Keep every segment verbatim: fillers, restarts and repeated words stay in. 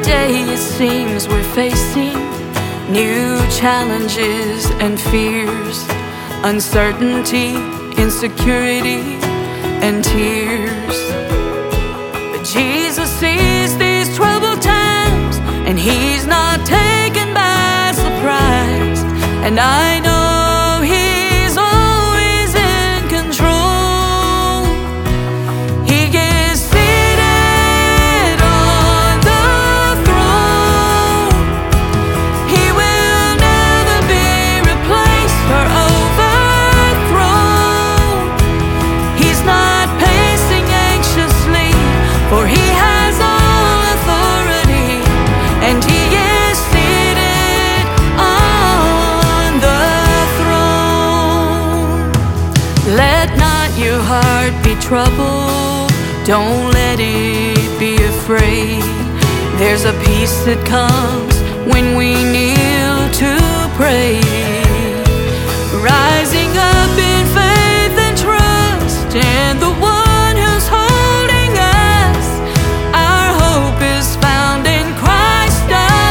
day it seems we're facing new challenges and fears, uncertainty, insecurity, and tears. But Jesus sees these troubled times, and He's not taken by surprise. And I know He's always in control. He is seated on the throne. He will never be replaced or overthrown. He's not pacing anxiously, for He has all authority, and He is seated on the throne. Let not your heart be troubled, don't let it be afraid. There's a peace that comes when we kneel to pray, rising up in faith and trust in the one who's holding us. Our hope is found in Christ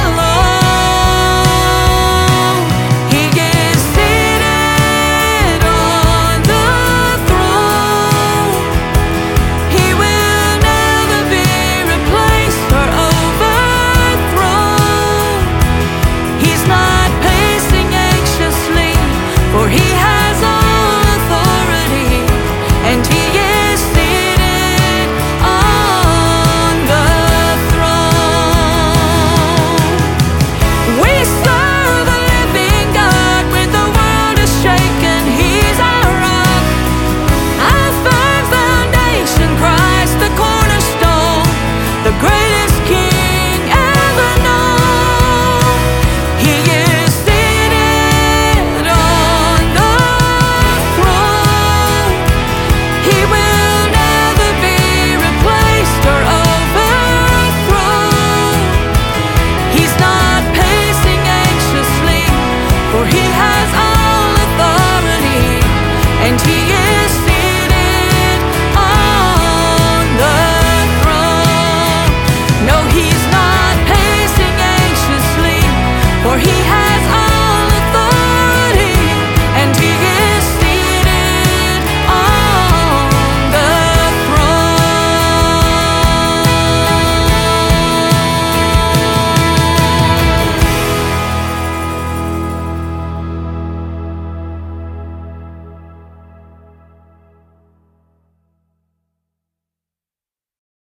alone. He is seated on the throne. He will never be replaced or overthrown. He's not pacing anxiously, for He has all authority, and He is seated on the throne. We serve a living God when the world is shaken. He's our rock, our firm foundation, Christ the cornerstone, the great